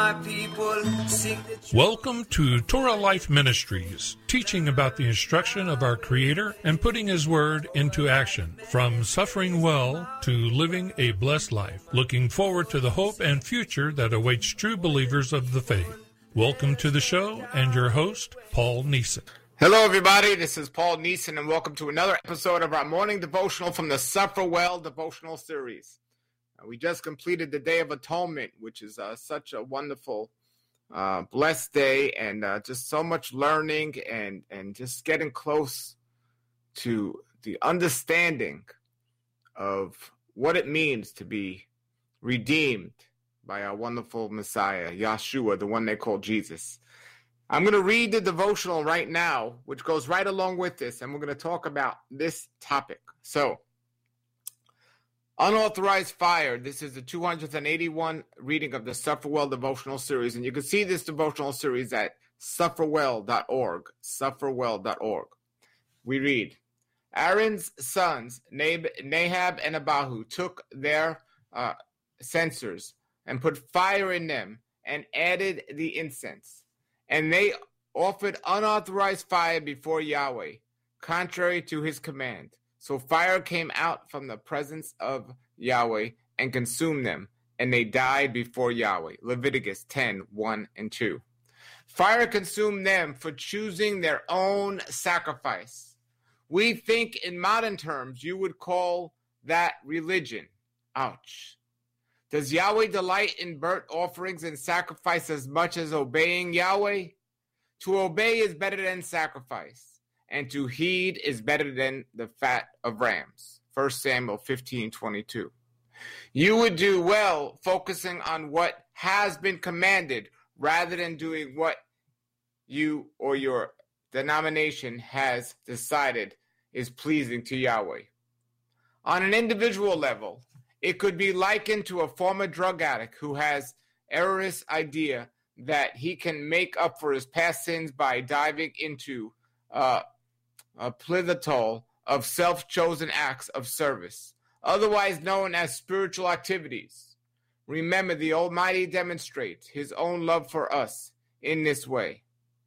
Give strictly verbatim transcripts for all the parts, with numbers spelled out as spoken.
my people sing the truth. Welcome to Torah Life Ministries, teaching about the instruction of our Creator and putting His Word into action, from suffering well to living a blessed life, looking forward to the hope and future that awaits true believers of the faith. Welcome to the show and your host, Paul Neeson. Hello, everybody. This is Paul Neeson, and welcome to another episode of our morning devotional from the Suffer Well devotional series. Uh, we just completed the Day of Atonement, which is uh, such a wonderful, uh, blessed day, and uh, just so much learning and, and just getting close to the understanding of what it means to be redeemed by our wonderful Messiah, Yeshua, the one they call Jesus. I'm going to read the devotional right now, which goes right along with this, and we're going to talk about this topic. So, unauthorized fire. This is the two hundred eighty-first reading of the Suffer Well devotional series, and you can see this devotional series at suffer well dot org, suffer well dot org. We read, Aaron's sons, Nahab and Abihu, took their uh, censers and put fire in them and added the incense. And they offered unauthorized fire before Yahweh, contrary to his command. So fire came out from the presence of Yahweh and consumed them, and they died before Yahweh. Leviticus ten, one and two. Fire consumed them for choosing their own sacrifice. We think in modern terms you would call that religion. Ouch. Does Yahweh delight in burnt offerings and sacrifice as much as obeying Yahweh? To obey is better than sacrifice, and to heed is better than the fat of rams. First Samuel fifteen, twenty-two. You would do well focusing on what has been commanded rather than doing what you or your denomination has decided is pleasing to Yahweh. On an individual level, it could be likened to a former drug addict who has erroneous idea that he can make up for his past sins by diving into uh, a plethora of self-chosen acts of service, otherwise known as spiritual activities. Remember, the Almighty demonstrates his own love for us in this way.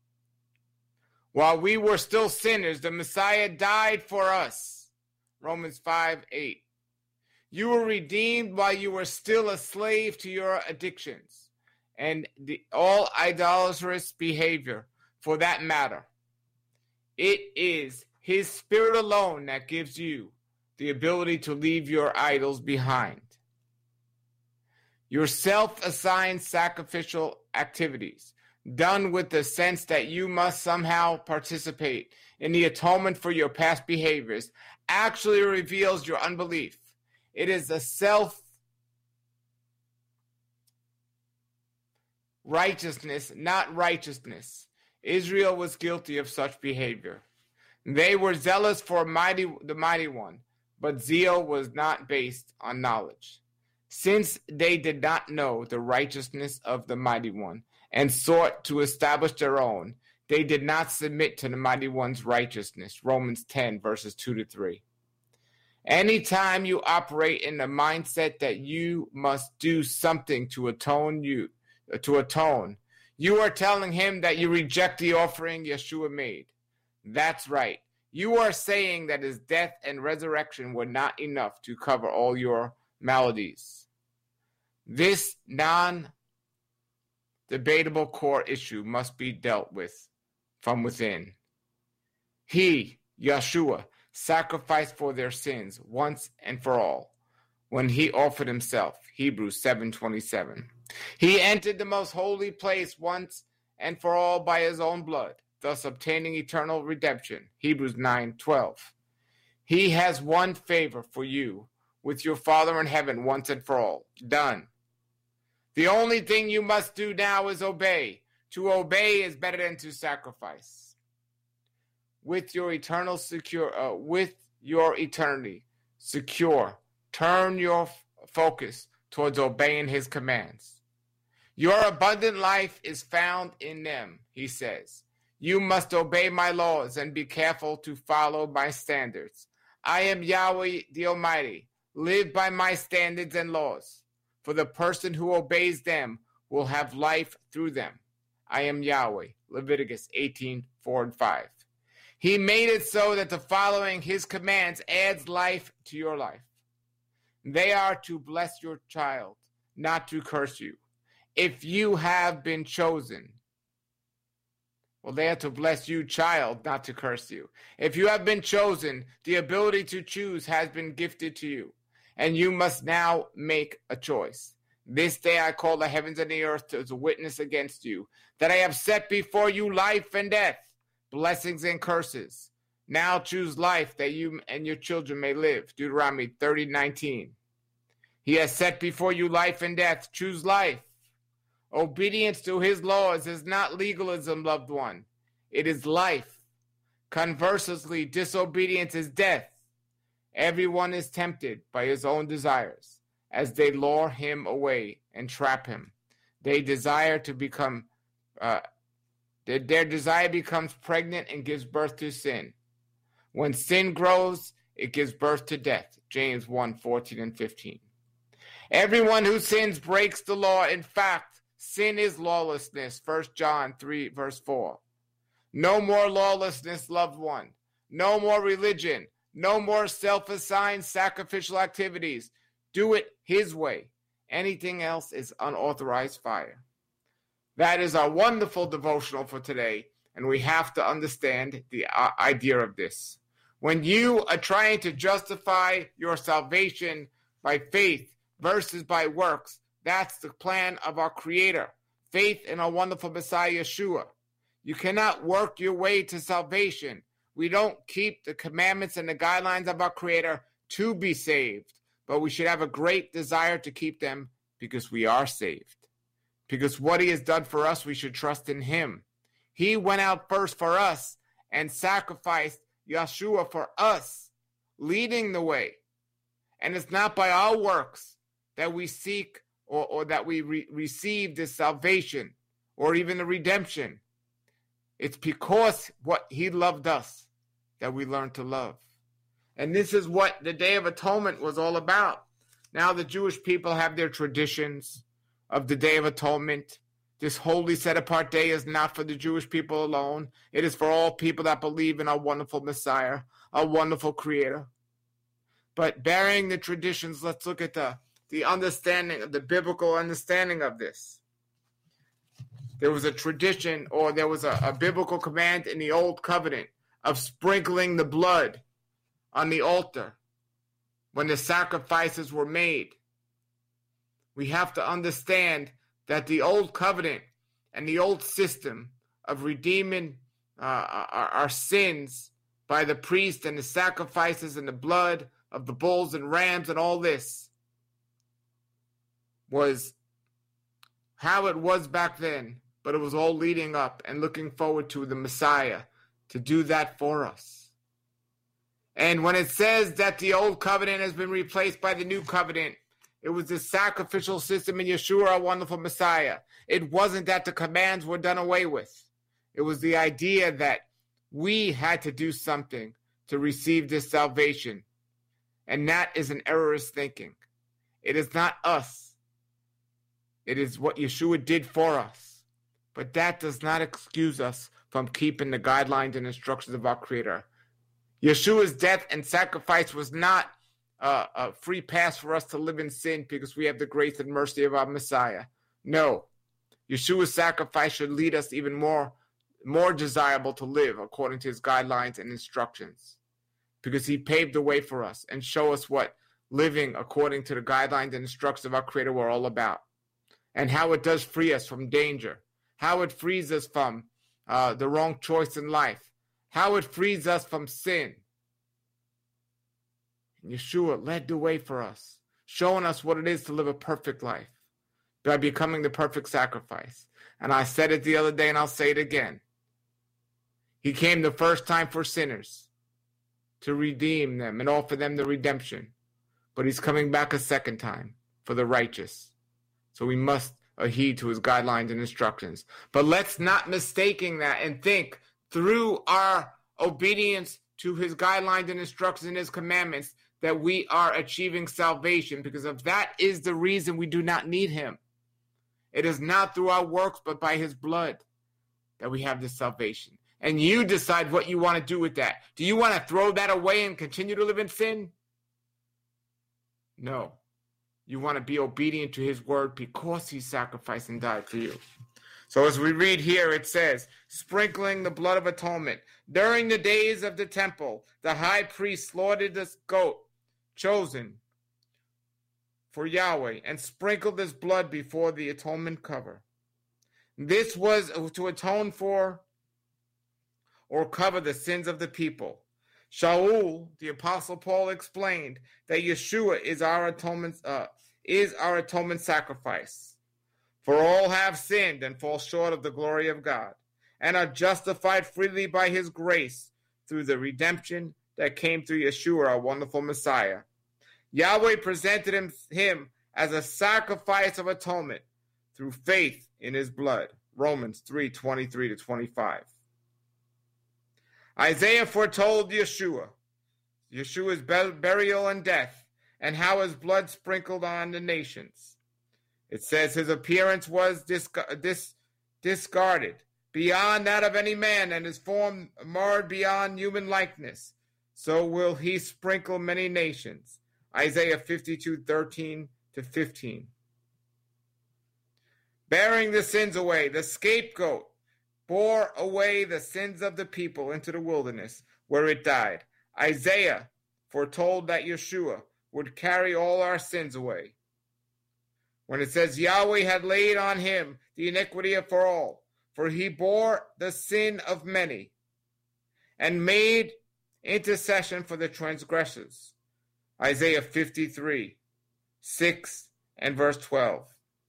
While we were still sinners, the Messiah died for us. Romans five, eight. You were redeemed while you were still a slave to your addictions and the, all idolatrous behavior, for that matter. It is his Spirit alone that gives you the ability to leave your idols behind. Your self-assigned sacrificial activities, done with the sense that you must somehow participate in the atonement for your past behaviors, actually reveals your unbelief. It is a self-righteousness, not righteousness. Israel was guilty of such behavior. They were zealous for mighty, the mighty one, but zeal was not based on knowledge. Since they did not know the righteousness of the mighty one and sought to establish their own, they did not submit to the mighty one's righteousness. Romans ten, verses two to three. Anytime you operate in the mindset that you must do something to atone you, to atone, you are telling him that you reject the offering Yeshua made. That's right. You are saying that his death and resurrection were not enough to cover all your maladies. This non-debatable core issue must be dealt with from within. He, Yeshua, sacrificed for their sins once and for all when he offered himself. Hebrews seven twenty-seven. He entered the most holy place once and for all by his own blood, thus obtaining eternal redemption. Hebrews nine twelve. He has won favor for you with your Father in heaven once and for all. Done. The only thing you must do now is obey. To obey is better than to sacrifice. With your eternal secure, uh, with your eternity secure, turn your f- focus towards obeying his commands. Your abundant life is found in them, he says. You must obey my laws and be careful to follow my standards. I am Yahweh the Almighty. Live by my standards and laws. For the person who obeys them will have life through them. I am Yahweh. Leviticus eighteen, four and five. He made it so that the following his commands adds life to your life. They are to bless your child, not to curse you. If you have been chosen, well, they are to bless you, child, not to curse you. If you have been chosen, the ability to choose has been gifted to you, and you must now make a choice. This day I call the heavens and the earth as a witness against you, that I have set before you life and death, blessings and curses. Now choose life that you and your children may live. Deuteronomy thirty, nineteen. He has set before you life and death. Choose life. Obedience to his laws is not legalism, loved one. It is life. Conversely, disobedience is death. Everyone is tempted by his own desires as they lure him away and trap him. They desire to become, uh, their, their desire becomes pregnant and gives birth to sin. When sin grows, it gives birth to death. James one, fourteen and fifteen. Everyone who sins breaks the law. In fact, sin is lawlessness. First John three, verse four. No more lawlessness, loved one. No more religion. No more self-assigned sacrificial activities. Do it his way. Anything else is unauthorized fire. That is our wonderful devotional for today, and we have to understand the idea of this. When you are trying to justify your salvation by faith versus by works, that's the plan of our Creator. Faith in our wonderful Messiah, Yeshua. You cannot work your way to salvation. We don't keep the commandments and the guidelines of our Creator to be saved, but we should have a great desire to keep them because we are saved. Because what he has done for us, we should trust in him. He went out first for us and sacrificed Yeshua for us, leading the way. And it's not by our works that we seek or, or that we re- receive this salvation or even the redemption. It's because what he loved us that we learn to love. And this is what the Day of Atonement was all about. Now the Jewish people have their traditions of the Day of Atonement. This holy set-apart day is not for the Jewish people alone. It is for all people that believe in our wonderful Messiah, our wonderful Creator. But bearing the traditions, let's look at the, the understanding, the biblical understanding of this. There was a tradition, or there was a, a biblical command in the Old Covenant of sprinkling the blood on the altar when the sacrifices were made. We have to understand that the Old Covenant and the old system of redeeming uh, our, our sins by the priest and the sacrifices and the blood of the bulls and rams and all this was how it was back then, but it was all leading up and looking forward to the Messiah to do that for us. And when it says that the old covenant has been replaced by the new covenant, it was the sacrificial system in Yeshua, our wonderful Messiah. It wasn't that the commands were done away with. It was the idea that we had to do something to receive this salvation. And that is an errorist thinking. It is not us. It is what Yeshua did for us. But that does not excuse us from keeping the guidelines and instructions of our Creator. Yeshua's death and sacrifice was not uh, a free pass for us to live in sin because we have the grace and mercy of our Messiah. No. Yeshua's sacrifice should lead us even more, more desirable to live according to his guidelines and instructions, because he paved the way for us and show us what living according to the guidelines and instructions of our Creator were all about, and how it does free us from danger, how it frees us from uh, the wrong choice in life, how it frees us from sin. And Yeshua led the way for us, showing us what it is to live a perfect life by becoming the perfect sacrifice. And I said it the other day and I'll say it again. He came the first time for sinners to redeem them and offer them the redemption. But he's coming back a second time for the righteous. So we must adhere to his guidelines and instructions. But let's not mistaking that and think through our obedience to his guidelines and instructions and his commandments that we are achieving salvation, because if that is the reason we do not need him, It is not through our works, but by his blood that we have this salvation. And you decide what you want to do with that. Do you want to throw that away and continue to live in sin? No. You want to be obedient to his word because he sacrificed and died for you. So as we read here, it says, sprinkling the blood of atonement. During the days of the temple, the high priest slaughtered this goat chosen for Yahweh and sprinkled this blood before the atonement cover. This was to atone for or cover the sins of the people. Shaul, the Apostle Paul, explained that Yeshua is our atonement, uh, is our atonement sacrifice. For all have sinned and fall short of the glory of God, and are justified freely by his grace through the redemption that came through Yeshua, our wonderful Messiah. Yahweh presented him, him as a sacrifice of atonement through faith in his blood. Romans three twenty-three to twenty-five. Isaiah foretold Yeshua, Yeshua's burial and death, and how his blood sprinkled on the nations. It says his appearance was dis- dis- discarded beyond that of any man, and his form marred beyond human likeness. So will he sprinkle many nations. Isaiah fifty-two thirteen to fifteen. Bearing the sins away, the scapegoat bore away the sins of the people into the wilderness, where it died. Isaiah foretold that Yeshua would carry all our sins away. When it says Yahweh had laid on him the iniquity of for all, for he bore the sin of many, and made intercession for the transgressors. Isaiah fifty-three, six and verse twelve.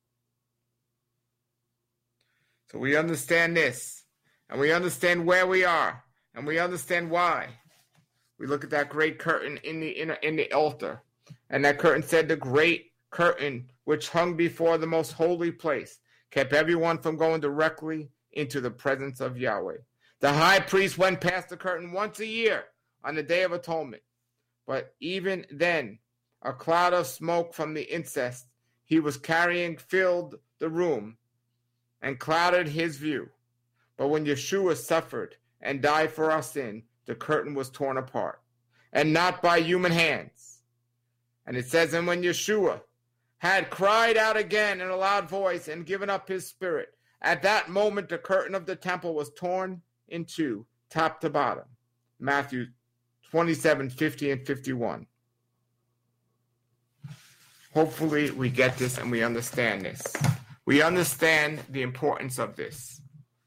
So we understand this, and we understand where we are, and we understand why. We look at that great curtain in the in, in the altar, and that curtain said, the great curtain which hung before the most holy place kept everyone from going directly into the presence of Yahweh. The high priest went past the curtain once a year on the Day of Atonement, but even then, a cloud of smoke from the incense he was carrying filled the room and clouded his view. But when Yeshua suffered and died for our sin, the curtain was torn apart, and not by human hands. And it says, and when Yeshua had cried out again in a loud voice and given up his spirit, at that moment the curtain of the temple was torn in two, top to bottom. Matthew twenty-seven, fifty and fifty-one. Hopefully we get this and we understand this. We understand the importance of this.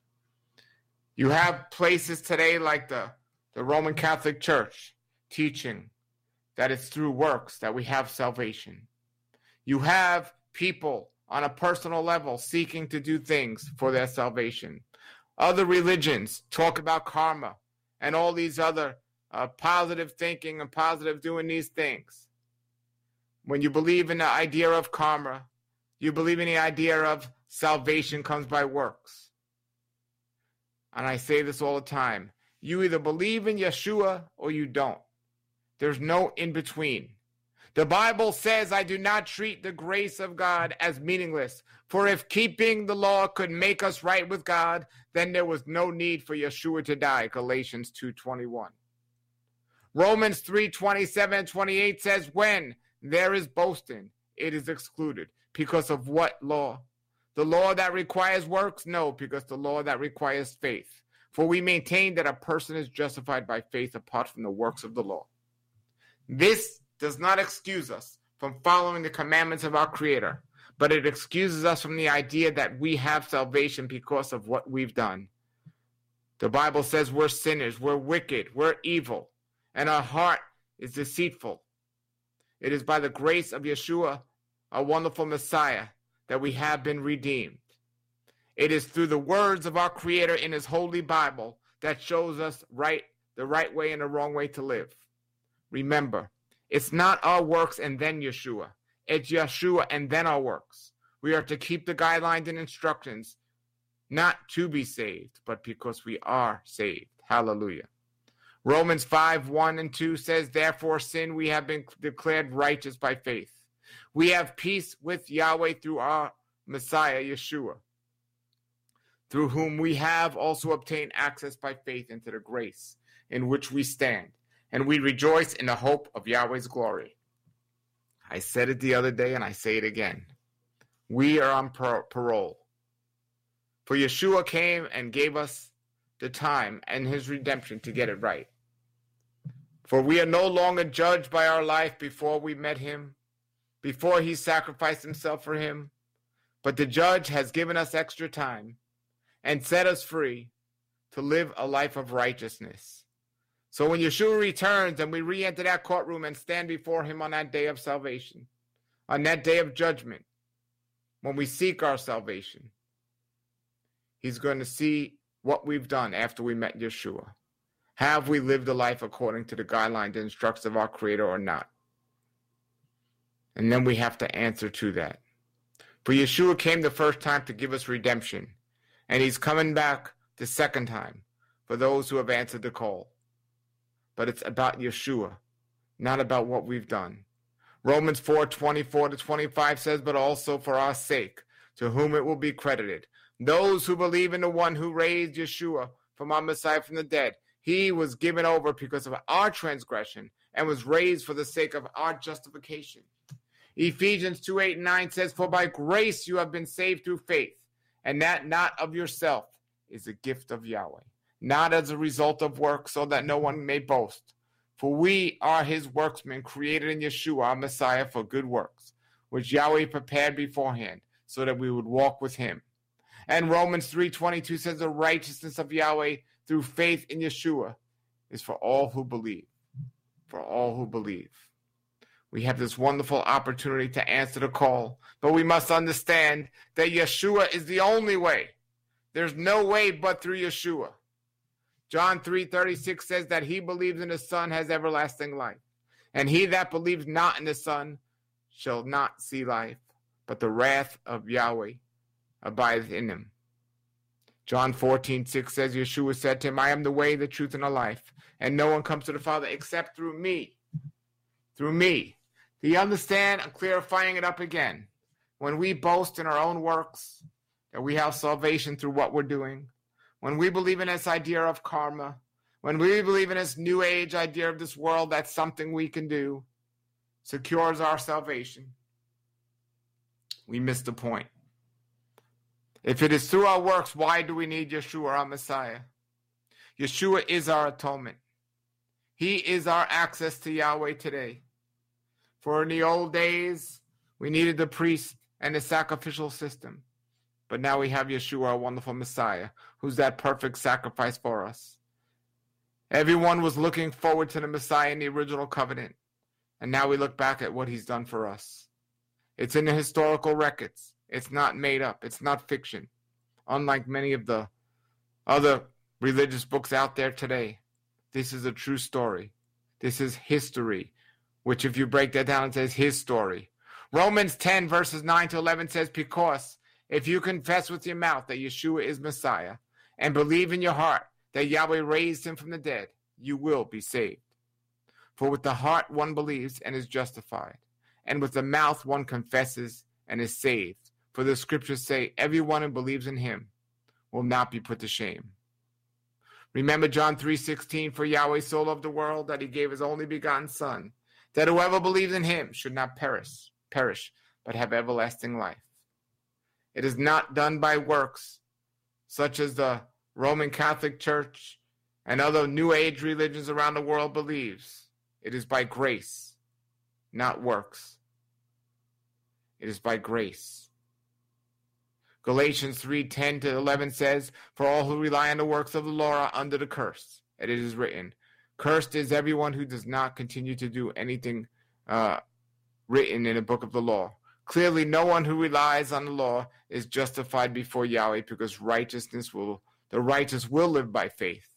You have places today like the, the Roman Catholic Church teaching that it's through works that we have salvation. You have people on a personal level seeking to do things for their salvation. Other religions talk about karma and all these other uh, positive thinking and positive doing these things. When you believe in the idea of karma, you believe in the idea of salvation comes by works. And I say this all the time. You either believe in Yeshua or you don't. There's no in between. The Bible says, I do not treat the grace of God as meaningless. For if keeping the law could make us right with God, then there was no need for Yeshua to die. Galatians two twenty-one. Romans three twenty-seven and twenty-eight says, when there is boasting, it is excluded. Because of what law? The law that requires works? No, because the law that requires faith. For we maintain that a person is justified by faith apart from the works of the law. This does not excuse us from following the commandments of our Creator, but it excuses us from the idea that we have salvation because of what we've done. The Bible says we're sinners, we're wicked, we're evil, and our heart is deceitful. It is by the grace of Yeshua, a wonderful Messiah, that we have been redeemed. It is through the words of our Creator in his holy Bible that shows us right, the right way and the wrong way to live. Remember, it's not our works and then Yeshua. It's Yeshua and then our works. We are to keep the guidelines and instructions, not to be saved, but because we are saved. Hallelujah. Romans five, one and two says, therefore sin we have been declared righteous by faith. We have peace with Yahweh through our Messiah, Yeshua, through whom we have also obtained access by faith into the grace in which we stand, and we rejoice in the hope of Yahweh's glory. I said it the other day, and I say it again. We are on par- parole. For Yeshua came and gave us the time and his redemption to get it right. For we are no longer judged by our life before we met him, before he sacrificed himself for him, but the judge has given us extra time and set us free to live a life of righteousness. So when Yeshua returns and we re-enter that courtroom and stand before him on that day of salvation, on that day of judgment, when we seek our salvation, he's going to see what we've done after we met Yeshua. Have we lived a life according to the guidelines and instructions of our Creator or not? And then we have to answer to that. For Yeshua came the first time to give us redemption, and he's coming back the second time for those who have answered the call. But it's about Yeshua, not about what we've done. Romans four, twenty-four to twenty-five says, but also for our sake, to whom it will be credited. Those who believe in the one who raised Yeshua from our Messiah from the dead, he was given over because of our transgression and was raised for the sake of our justification. Ephesians two, eight, and nine says, for by grace you have been saved through faith, and that not of yourself is a gift of Yahweh, not as a result of works, so that no one may boast. For we are his workmen, created in Yeshua, our Messiah, for good works, which Yahweh prepared beforehand, so that we would walk with him. And Romans three, twenty-two says, the righteousness of Yahweh through faith in Yeshua is for all who believe. For all who believe. We have this wonderful opportunity to answer the call, but we must understand that Yeshua is the only way. There's no way but through Yeshua. John three, thirty-six says that he believes in the Son has everlasting life, and he that believes not in the Son shall not see life, but the wrath of Yahweh abideth in him. John fourteen, six says, Yeshua said to him, I am the way, the truth, and the life, and no one comes to the Father except through me. Through me. Do you understand? I'm clarifying it up again. When we boast in our own works, that we have salvation through what we're doing, when we believe in this idea of karma, when we believe in this new age idea of this world, that's something we can do, secures our salvation, we miss the point. If it is through our works, why do we need Yeshua, our Messiah? Yeshua is our atonement. He is our access to Yahweh today. For in the old days, we needed the priest and the sacrificial system. But now we have Yeshua, our wonderful Messiah, who's that perfect sacrifice for us. Everyone was looking forward to the Messiah in the original covenant. And now we look back at what he's done for us. It's in the historical records. It's not made up. It's not fiction. Unlike many of the other religious books out there today, this is a true story. This is history, which if you break that down, it says his story. Romans ten, verses nine to eleven says, because if you confess with your mouth that Yeshua is Messiah and believe in your heart that Yahweh raised him from the dead, you will be saved. For with the heart one believes and is justified, and with the mouth one confesses and is saved. For the scriptures say, everyone who believes in him will not be put to shame. Remember John three sixteen, for Yahweh so loved the world that he gave his only begotten Son, that whoever believes in him should not perish, perish, but have everlasting life. It is not done by works, such as the Roman Catholic Church and other New Age religions around the world believes. It is by grace, not works. It is by grace. Galatians three, ten to eleven says, for all who rely on the works of the law are under the curse. And it is written, cursed is everyone who does not continue to do anything uh, written in the book of the law. Clearly, no one who relies on the law is justified before Yahweh, because righteousness will, the righteous will live by faith.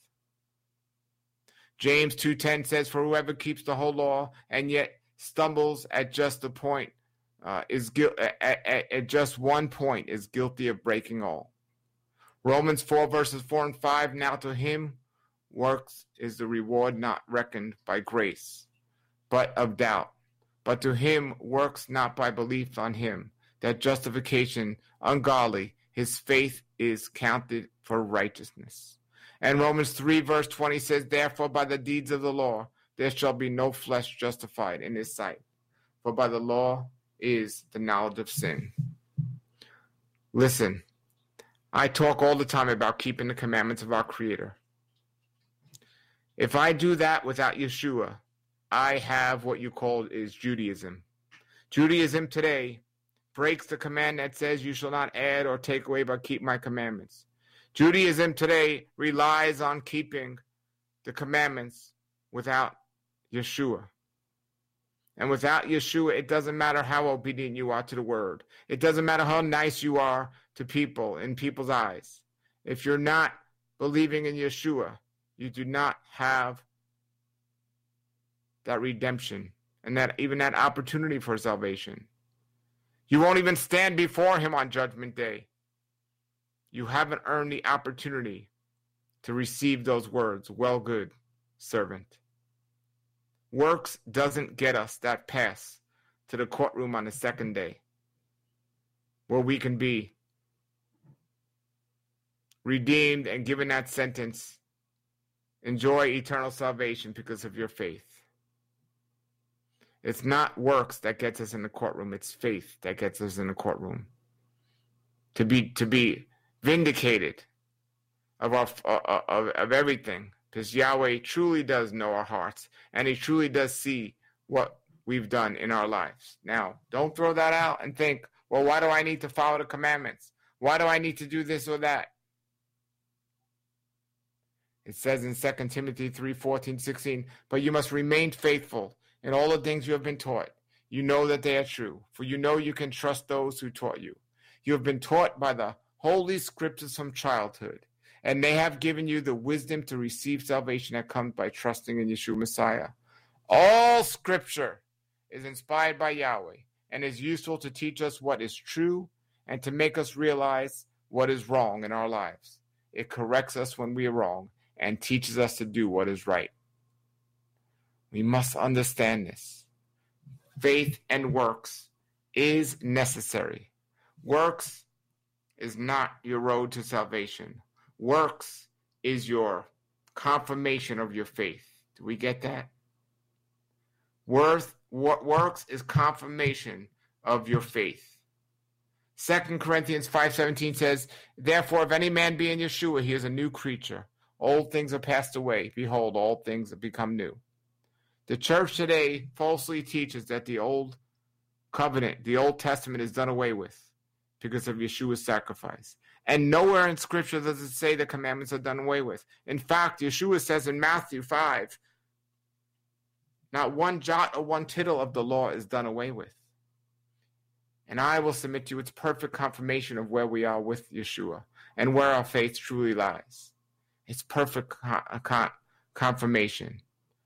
James two ten says, for whoever keeps the whole law and yet stumbles at just the point, uh, is gu- at, at, at just one point is guilty of breaking all. Romans four, verses four and five, now to him works is the reward not reckoned by grace, but of doubt. But to him works not by belief on him, that justification ungodly, his faith is counted for righteousness. And Romans three verse twenty says, therefore by the deeds of the law there shall be no flesh justified in his sight, for by the law is the knowledge of sin. Listen, I talk all the time about keeping the commandments of our Creator. If I do that without Yeshua, I have what you call is Judaism. Judaism today breaks the command that says you shall not add or take away but keep my commandments. Judaism today relies on keeping the commandments without Yeshua. And without Yeshua, it doesn't matter how obedient you are to the word. It doesn't matter how nice you are to people in people's eyes. If you're not believing in Yeshua, you do not have that redemption and that even that opportunity for salvation. You won't even stand before him on Judgment Day. You haven't earned the opportunity to receive those words, well good, servant. Works doesn't get us that pass to the courtroom on the second day, where we can be redeemed and given that sentence, enjoy eternal salvation because of your faith. It's not works that gets us in the courtroom, it's faith that gets us in the courtroom. To be to be vindicated of our of, of everything. Because Yahweh truly does know our hearts, and he truly does see what we've done in our lives. Now, don't throw that out and think, well, why do I need to follow the commandments? Why do I need to do this or that? It says in Second Timothy three, fourteen, sixteen, but you must remain faithful in all the things you have been taught. You know that they are true, for you know you can trust those who taught you. You have been taught by the Holy Scriptures from childhood, and they have given you the wisdom to receive salvation that comes by trusting in Yeshua Messiah. All Scripture is inspired by Yahweh and is useful to teach us what is true and to make us realize what is wrong in our lives. It corrects us when we are wrong and teaches us to do what is right. We must understand this. Faith and works is necessary. Works is not your road to salvation. Works is your confirmation of your faith. Do we get that? Worth, what works is confirmation of your faith. Second Corinthians five seventeen says, therefore, if any man be in Yeshua, he is a new creature. Old things are passed away. Behold, all things have become new. The church today falsely teaches that the old covenant, the Old Testament, is done away with because of Yeshua's sacrifice. And nowhere in Scripture does it say the commandments are done away with. In fact, Yeshua says in Matthew five, not one jot or one tittle of the law is done away with. And I will submit to you its perfect confirmation of where we are with Yeshua and where our faith truly lies. It's perfect con- confirmation.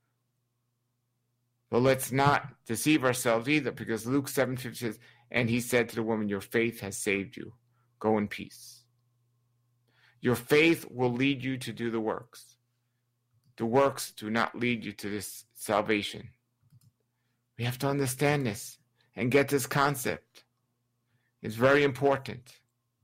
But let's not deceive ourselves either, because Luke seven fifty says, and he said to the woman, your faith has saved you. Go in peace. Your faith will lead you to do the works. The works do not lead you to this salvation. We have to understand this and get this concept. It's very important.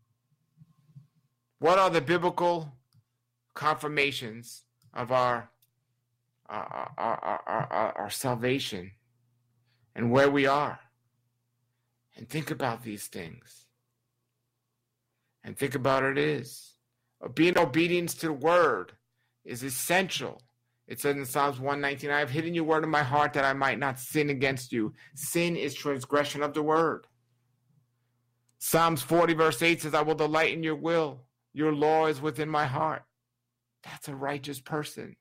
What are the biblical confirmations of our Our, our, our, our, our salvation and where we are? And think about these things. And think about it is. Being obedience to the word is essential. It says in Psalms one nineteen, I have hidden your word in my heart that I might not sin against you. Sin is transgression of the word. Psalms forty verse eight says, I will delight in your will. Your law is within my heart. That's a righteous person.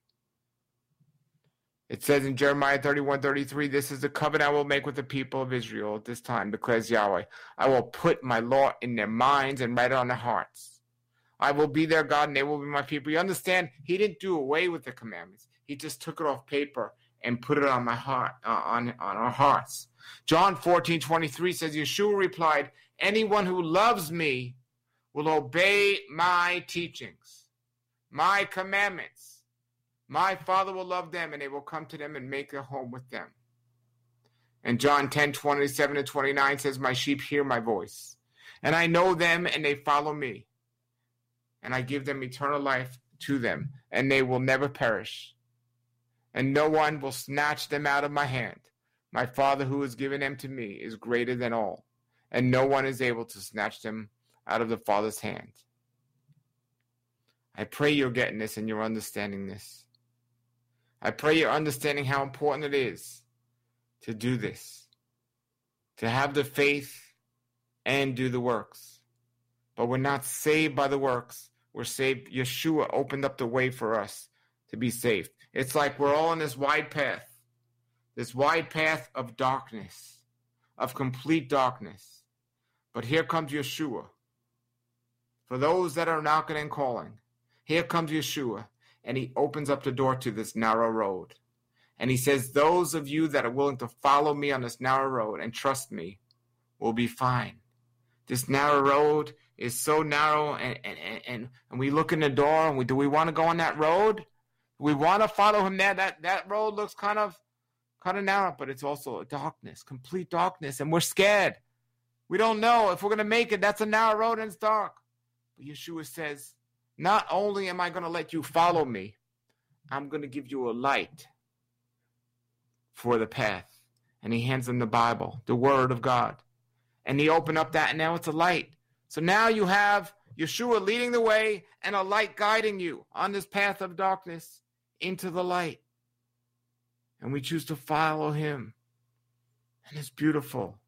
It says in Jeremiah thirty-one thirty-three, this is the covenant I will make with the people of Israel at this time, declares Yahweh. I will put my law in their minds and write it on their hearts. I will be their God and they will be my people. You understand? He didn't do away with the commandments. He just took it off paper and put it on my heart, uh, on, on our hearts. John fourteen twenty-three says, Yeshua replied, anyone who loves me will obey my teachings, my commandments. My Father will love them, and they will come to them and make a home with them. And John ten, twenty-seven and twenty-nine says, my sheep hear my voice, and I know them, and they follow me. And I give them eternal life to them, and they will never perish. And no one will snatch them out of my hand. My Father who has given them to me is greater than all, and no one is able to snatch them out of the Father's hand. I pray you're getting this and you're understanding this. I pray you're understanding how important it is to do this, to have the faith and do the works. But we're not saved by the works. We're saved. Yeshua opened up the way for us to be saved. It's like we're all on this wide path, this wide path of darkness, of complete darkness. But here comes Yeshua. For those that are knocking and calling, here comes Yeshua, and he opens up the door to this narrow road. And he says, those of you that are willing to follow me on this narrow road and trust me will be fine. This narrow road is so narrow, and, and, and, and we look in the door, and we do we want to go on that road? We want to follow him there. That, that road looks kind of, kind of narrow, but it's also darkness, complete darkness, and we're scared. We don't know if we're going to make it. That's a narrow road, and it's dark. But Yeshua says, not only am I going to let you follow me, I'm going to give you a light for the path. And he hands them the Bible, the Word of God. And he opened up that, and now it's a light. So now you have Yeshua leading the way and a light guiding you on this path of darkness into the light. And we choose to follow him. And it's beautiful.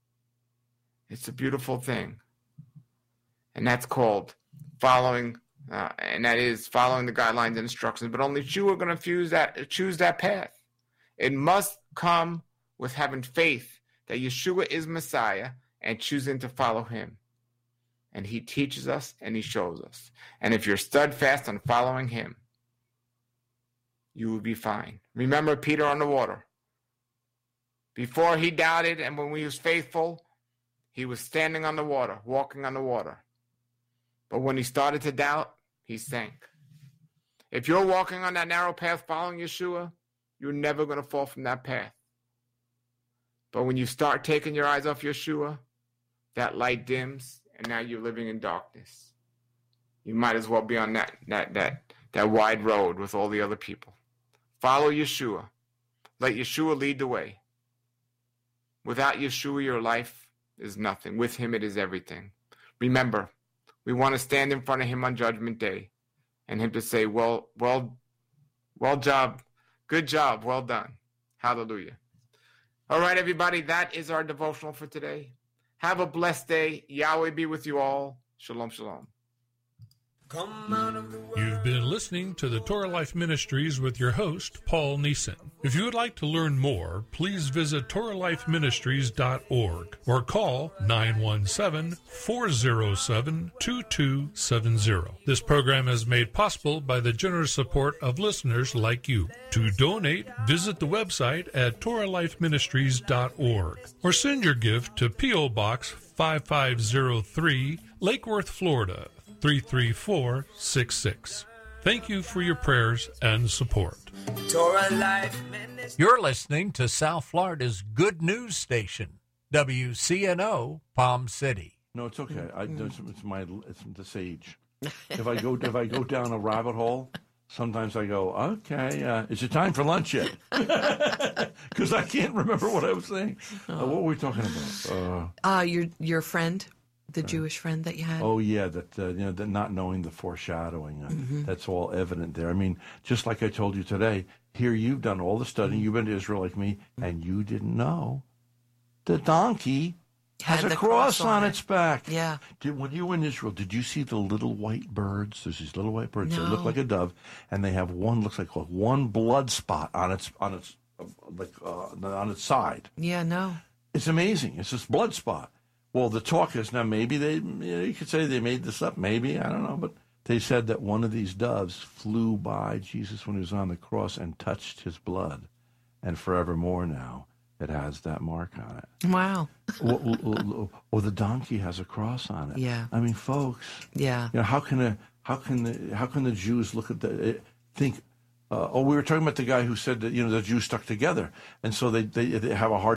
It's a beautiful thing. And that's called following, uh, and that is following the guidelines and instructions. But only you are going to choose that, choose that path. It must come with having faith that Yeshua is Messiah and choosing to follow him. And he teaches us and he shows us. And if you're steadfast on following him, you will be fine. Remember Peter on the water. Before he doubted, and when he was faithful, he was standing on the water, walking on the water. But when he started to doubt, he sank. If you're walking on that narrow path following Yeshua, you're never going to fall from that path. But when you start taking your eyes off Yeshua, that light dims, and now you're living in darkness. You might as well be on that, that, that, that wide road with all the other people. Follow Yeshua. Let Yeshua lead the way. Without Yeshua, your life is nothing. With him, it is everything. Remember, we want to stand in front of him on Judgment Day and him to say, well, well, well job, good job, well done. Hallelujah. All right, everybody, that is our devotional for today. Have a blessed day. Yahweh be with you all. Shalom, shalom. Come out of the world. You've been listening to the Torah Life Ministries with your host, Paul Neeson. If you would like to learn more, please visit Torah Life Ministries dot org or call nine one seven, four zero seven, two two seven zero. This program is made possible by the generous support of listeners like you. To donate, visit the website at Torah Life Ministries dot org or send your gift to P O. Box five five zero three, Lake Worth, Florida, three three four six six. Thank you for your prayers and support. Torah Life Ministry. You're listening to South Florida's Good News Station, W C N O, Palm City. No, it's okay. I, it's, it's my it's the sage. If I go if I go down a rabbit hole, sometimes I go, okay, uh, is it time for lunch yet? Because I can't remember what I was saying. Uh, what were we talking about? Uh, uh, your your friend. The Jewish friend that you had? Oh, yeah, that, uh, you know, that not knowing the foreshadowing. Uh, mm-hmm. That's all evident there. I mean, just like I told you today, here you've done all the studying. You've been to Israel like me, and you didn't know. The donkey has Had a the cross, cross on on its back. Yeah. Did, when you were in Israel, did you see the little white birds? There's these little white birds. No. They look like a dove, and they have one, looks like one blood spot on its, on its, uh, like, uh, on its side. Yeah, no. It's amazing. It's this blood spot. Well, the talk is now maybe they, you know, you could say they made this up, maybe, I don't know, but they said that one of these doves flew by Jesus when he was on the cross and touched his blood, and forevermore now it has that mark on it. Wow. or, or, or the donkey has a cross on it. Yeah. I mean, folks. Yeah. You know, how can a, how can the, how can the Jews look at the think? Uh, oh, we were talking about the guy who said that, you know, the Jews stuck together, and so they they, they have a hard